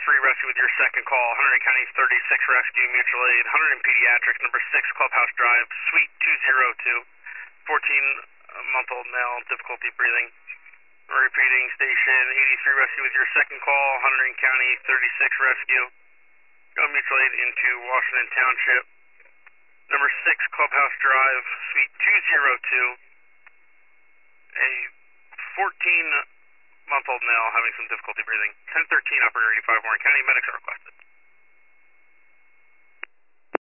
rescue with your second call. Hunterdon County 36 rescue, mutual aid. Hunterdon Pediatrics, number 6 Clubhouse Drive, Suite 202. 14-month-old male, difficulty breathing. Repeating, station 83 rescue with your second call. Hunterdon County 36 rescue. Go mutual aid into Washington Township. Number 6 Clubhouse Drive, Suite 202. A 14-month-old male having some difficulty breathing. 1013 operator 85 Warren County. Medics are requested.